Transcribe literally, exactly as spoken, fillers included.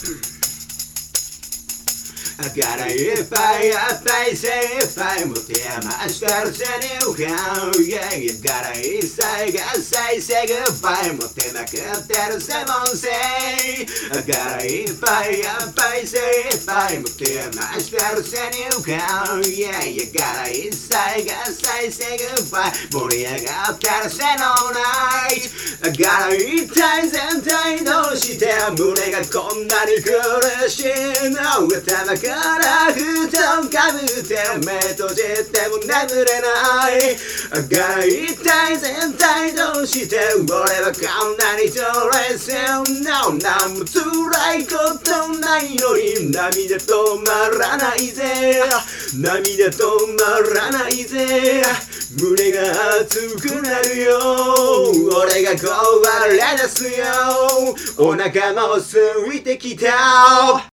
I gotta if I if I say if I move to my stars and you can yeah you gotta if I guess I say goodbye move to my capital seven say I gotta if I if I say if I move to my stars and you can yeah you gotta if I guess I say goodbye 盛り上がったらせのないI gotta 一体全体どうして胸がこんなに苦しいの頭から布団かぶって目閉じても眠れない I gotta 一体全体どうして俺はこんなにドレス No なんも辛いことないのに涙止まらないぜ涙止まらないぜ胸が熱くなるよ俺が壊れ出すよお腹も空いてきた